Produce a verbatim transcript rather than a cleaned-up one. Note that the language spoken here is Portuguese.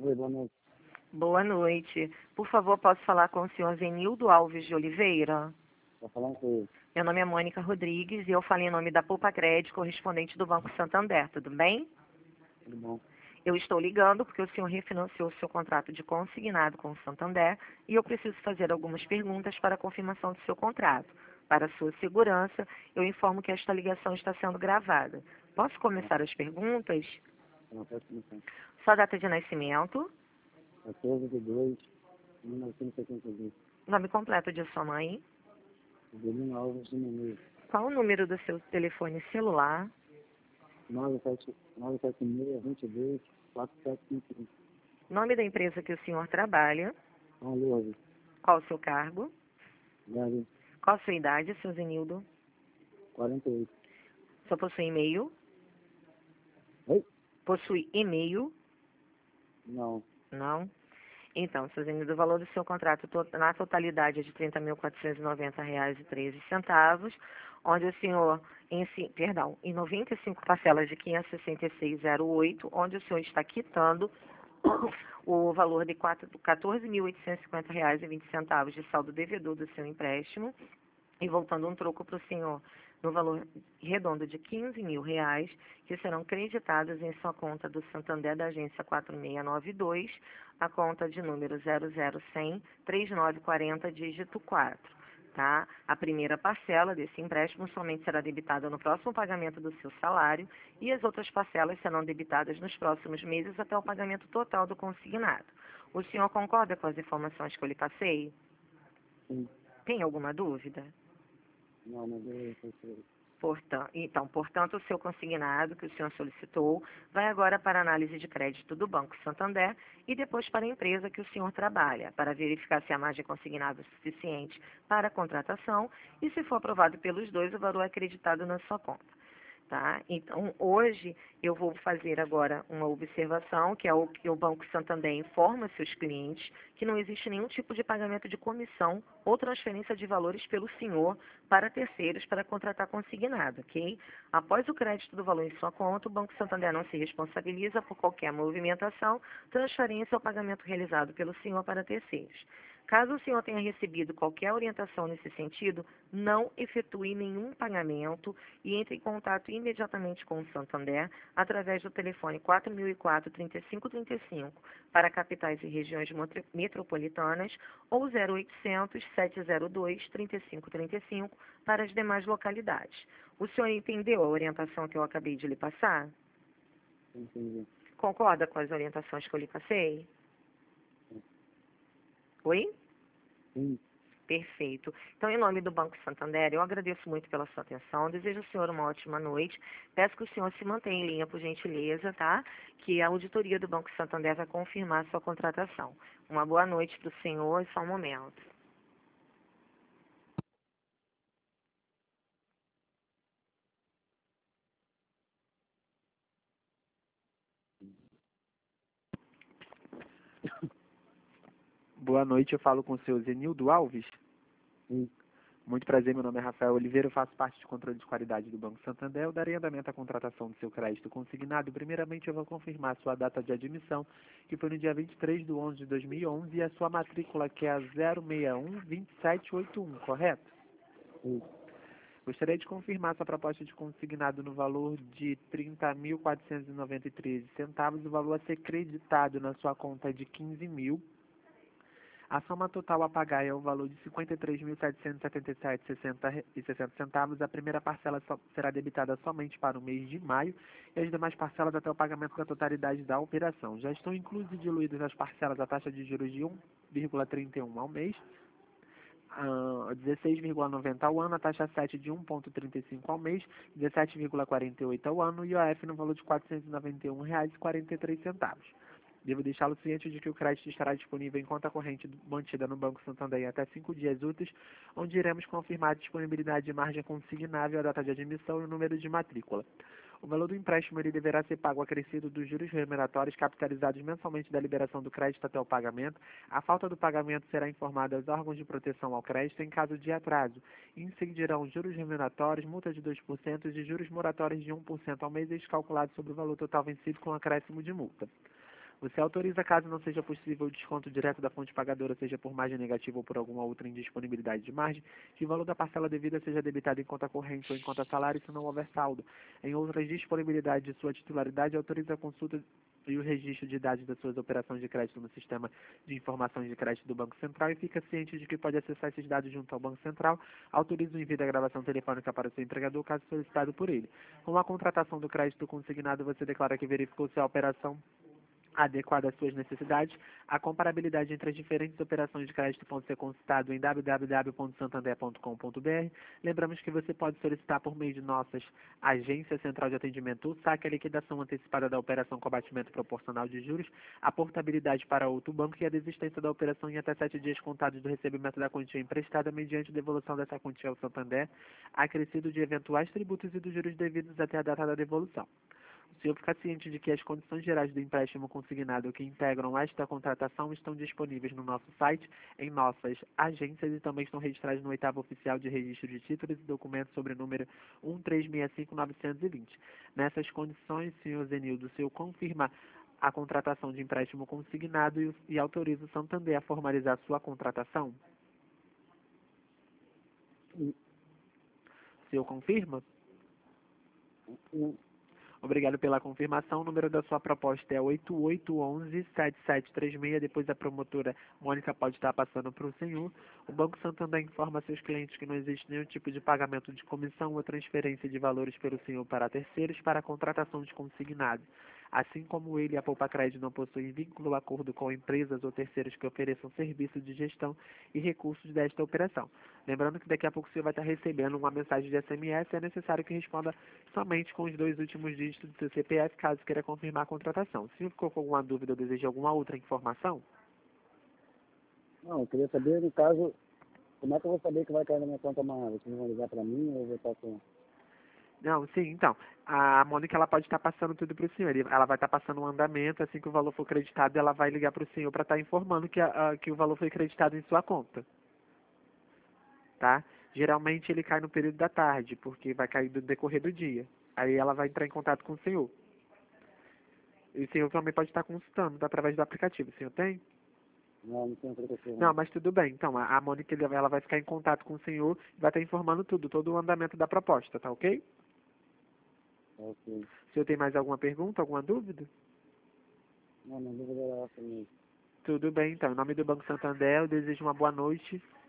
Oi, boa noite. Boa noite. Por favor, posso falar com o senhor Zenildo Alves de Oliveira? Tá falando com ele. Meu nome é Mônica Rodrigues e eu falo em nome da Poupa Crédito, correspondente do Banco Santander, tudo bem? Tudo bom? Eu estou ligando porque o senhor refinanciou o seu contrato de consignado com o Santander e eu preciso fazer algumas perguntas para a confirmação do seu contrato. Para sua segurança, eu informo que esta ligação está sendo gravada. Posso começar as perguntas? Não, pode começar. Sua data de nascimento, quatorze de dois de mil novecentos e setenta e dois. nome completo de sua mãe, Adelino Alves de Menezes. qual o número do seu telefone celular, nove sete seis, dois dois, quatro sete cinco um. nome da empresa que o senhor trabalha, São Lourdes. qual o seu cargo, Gary, qual a sua idade, seu Zenildo, quarenta e oito. o senhor possui e-mail, Oi? possui e-mail, Não. não? Então, seu Zenildo, o valor do seu contrato to- na totalidade é de trinta mil quatrocentos e noventa reais e treze centavos, onde o senhor, em, ci- perdão, em noventa e cinco parcelas de quinhentos e sessenta e seis vírgula zero oito, onde o senhor está quitando o valor de quatro- quatorze mil oitocentos e cinquenta reais e vinte centavos de saldo devedor do seu empréstimo, e voltando um troco para o senhor no valor redondo de quinze mil reais, que serão creditados em sua conta do Santander da agência quatro seis nove dois, a conta de número zero zero cem, trinta e nove quarenta, dígito quatro. Tá? A primeira parcela desse empréstimo somente será debitada no próximo pagamento do seu salário e as outras parcelas serão debitadas nos próximos meses até o pagamento total do consignado. O senhor concorda com as informações que eu lhe passei? Sim. Tem alguma dúvida? Não, mas eu sei. Portan- Então, portanto, o seu consignado que o senhor solicitou vai agora para a análise de crédito do Banco Santander e depois para a empresa que o senhor trabalha, para verificar se a margem consignada é suficiente para a contratação e, se for aprovado pelos dois, o valor é acreditado na sua conta. Tá? Então, hoje, eu vou fazer agora uma observação, que é o que o Banco Santander informa seus clientes, que não existe nenhum tipo de pagamento de comissão ou transferência de valores pelo senhor para terceiros para contratar consignado, ok? Após o crédito do valor em sua conta, o Banco Santander não se responsabiliza por qualquer movimentação, transferência ou pagamento realizado pelo senhor para terceiros. Caso o senhor tenha recebido qualquer orientação nesse sentido, não efetue nenhum pagamento e entre em contato imediatamente com o Santander através do telefone quatro mil e quatro, trinta e cinco trinta e cinco para capitais e regiões motro- metropolitanas ou zero oitocentos, setecentos e dois, trinta e cinco trinta e cinco para as demais localidades. O senhor entendeu a orientação que eu acabei de lhe passar? Entendi. Concorda com as orientações que eu lhe passei? Oi? Sim. Perfeito. Então, em nome do Banco Santander, eu agradeço muito pela sua atenção, desejo ao senhor uma ótima noite, peço que o senhor se mantenha em linha, por gentileza, tá? Que a auditoria do Banco Santander vai confirmar a sua contratação. Uma boa noite para o senhor e só um momento. Boa noite, eu falo com o seu Zenildo Alves. Sim. Muito prazer, meu nome é Rafael Oliveira, eu faço parte de controle de qualidade do Banco Santander. Eu darei andamento à contratação do seu crédito consignado. Primeiramente, eu vou confirmar a sua data de admissão, que foi no dia vinte e três de onze de dois mil e onze, e a sua matrícula, que é a zero seis um, dois sete oito um, correto? Sim. Gostaria de confirmar sua proposta de consignado no valor de trinta mil quatrocentos e noventa e três centavos, o valor a ser creditado na sua conta é de quinze mil. A soma total a pagar é o valor de cinquenta e três mil setecentos e setenta e sete reais e sessenta centavos. A primeira parcela só será debitada somente para o mês de maio e as demais parcelas até o pagamento da totalidade da operação. Já estão inclusas e diluídas as parcelas a taxa de juros de um vírgula trinta e um ao mês, uh, dezesseis vírgula noventa ao ano, a taxa sete de um vírgula trinta e cinco ao mês, dezessete vírgula quarenta e oito ao ano e o I O F no valor de quatrocentos e noventa e um reais e quarenta e três centavos. Devo deixá-lo ciente de que o crédito estará disponível em conta corrente mantida no Banco Santander em até cinco dias úteis, onde iremos confirmar a disponibilidade de margem consignável, a data de admissão e o número de matrícula. O valor do empréstimo ele deverá ser pago acrescido dos juros remuneratórios capitalizados mensalmente da liberação do crédito até o pagamento. A falta do pagamento será informada aos órgãos de proteção ao crédito em caso de atraso. Incidirão juros remuneratórios, multa de dois por cento e juros moratórios de um por cento ao mês, calculados sobre o valor total vencido com acréscimo de multa. Você autoriza, caso não seja possível, o desconto direto da fonte pagadora, seja por margem negativa ou por alguma outra indisponibilidade de margem, que o valor da parcela devida seja debitado em conta corrente ou em conta salário, se não houver saldo. Em outras disponibilidades de sua titularidade, autoriza a consulta e o registro de dados das suas operações de crédito no sistema de informações de crédito do Banco Central e fica ciente de que pode acessar esses dados junto ao Banco Central. Autoriza o envio da gravação telefônica para o seu empregador, caso solicitado por ele. Com a contratação do crédito consignado, você declara que verificou se a operação adequada às suas necessidades. A comparabilidade entre as diferentes operações de crédito pode ser consultado em w w w ponto santander ponto com ponto b r. Lembramos que você pode solicitar por meio de nossas agências central de atendimento o saque, a liquidação antecipada da operação com abatimento proporcional de juros, a portabilidade para outro banco e a desistência da operação em até sete dias contados do recebimento da quantia emprestada mediante devolução dessa quantia ao Santander, acrescido de eventuais tributos e dos juros devidos até a data da devolução. O senhor fica ciente de que as condições gerais do empréstimo consignado que integram esta contratação estão disponíveis no nosso site, em nossas agências e também estão registradas no oitavo oficial de registro de títulos e documentos sobre o número um três seis cinco nove dois zero. Nessas condições, senhor Zenildo, o senhor confirma a contratação de empréstimo consignado e, e autoriza o Santander a formalizar sua contratação? Sim. O senhor confirma? Sim. Obrigado pela confirmação. O número da sua proposta é oito oito um um, sete sete três seis. Depois a promotora Mônica pode estar passando para o senhor. O Banco Santander informa seus clientes que não existe nenhum tipo de pagamento de comissão ou transferência de valores pelo senhor para terceiros para a contratação de consignado. Assim como ele, a Poupa Crédito não possui vínculo ou acordo com empresas ou terceiros que ofereçam serviço de gestão e recursos desta operação. Lembrando que daqui a pouco o senhor vai estar recebendo uma mensagem de S M S, é necessário que responda somente com os dois últimos dígitos do seu C P F, caso queira confirmar a contratação. Se ficou com alguma dúvida ou deseja alguma outra informação? Não, eu queria saber, no caso, como é que eu vou saber que vai cair na minha conta amanhã? Vocês vão ligar para mim ou eu vou estar com... Não, sim, então, a Mônica ela pode estar passando tudo para o senhor, ele- ela vai estar passando um andamento, assim que o valor for creditado, ela vai ligar para o senhor para estar informando que, a, a- que o valor foi creditado em sua conta, tá? Geralmente ele cai no período da tarde, porque vai cair do decorrer do dia, aí ela vai entrar em contato com o senhor. E o senhor também pode estar consultando tá, através do aplicativo, o senhor tem? Não, não tem aplicativo. Não, mas tudo bem, então, a, a Mônica ele- ela vai ficar em contato com o senhor e vai estar informando tudo, todo o andamento da proposta, tá ok? Ok. O senhor tem mais alguma pergunta, alguma dúvida? Não, não dúvida era essa mesmo. Tudo bem, então. Em nome do Banco Santander, eu desejo uma boa noite